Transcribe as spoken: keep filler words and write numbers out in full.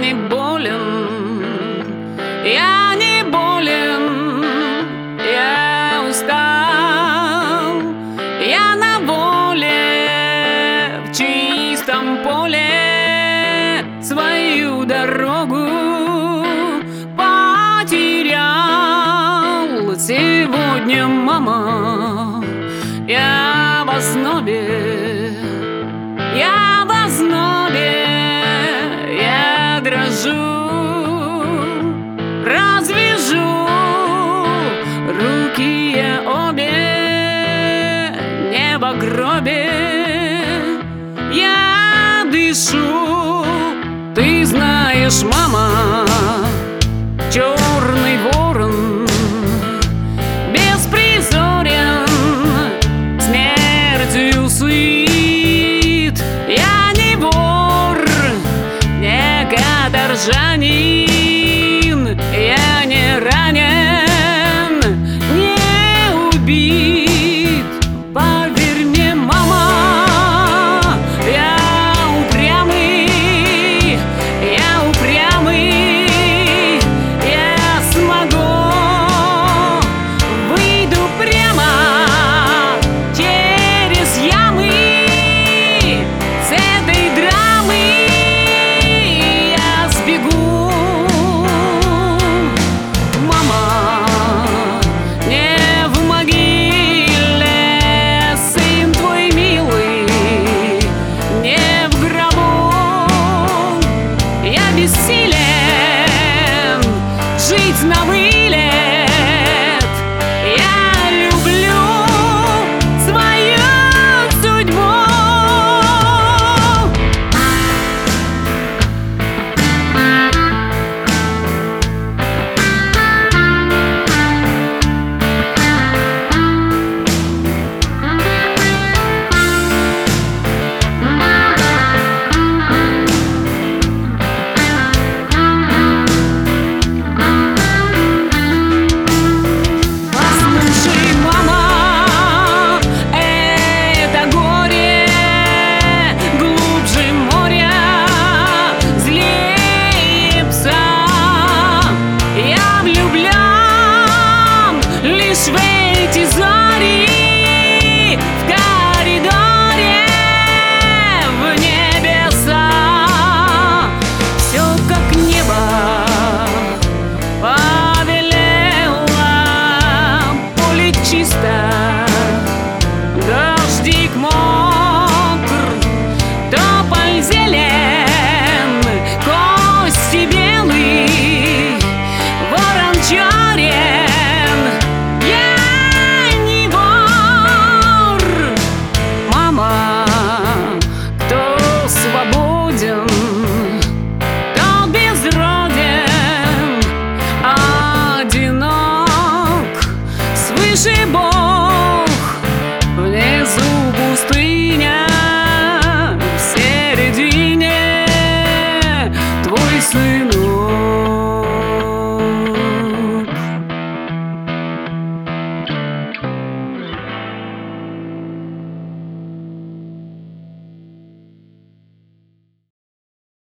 не болен, я не болен, я устал, я на воле, в чистом поле свою дорогу потерял. Сегодня, мама, я в ознобе, я в ознобе, я дрожу, развяжу руки я обе, не в гробе, я дышу. Ты знаешь, мама, черный ворон беспризорен, смертью сыт. Я не вор, не каторжанин, я не ранен, не убит. Поверь мне, мама, я упрямый, я упрямый, я смогу, выйду прямо через ямы с этой драмы, я сбегу. Мама, не в могиле сын твой милый, не в гробу, я бессилен жить на вылет. Я люблю свою судьбу. Послушай, мама, это горе глубже моря, злее пса. Я влюблен лишь в эти зори, в коридоре, в небеса. Все как небо повелело, поле чисто, дождик мокр, тополь зелен, кости белый, ворон черен. Я не вор, мама, кто свободен, тот безроден, одинок, свыше Бог, внизу пустыня, в середине твой сын.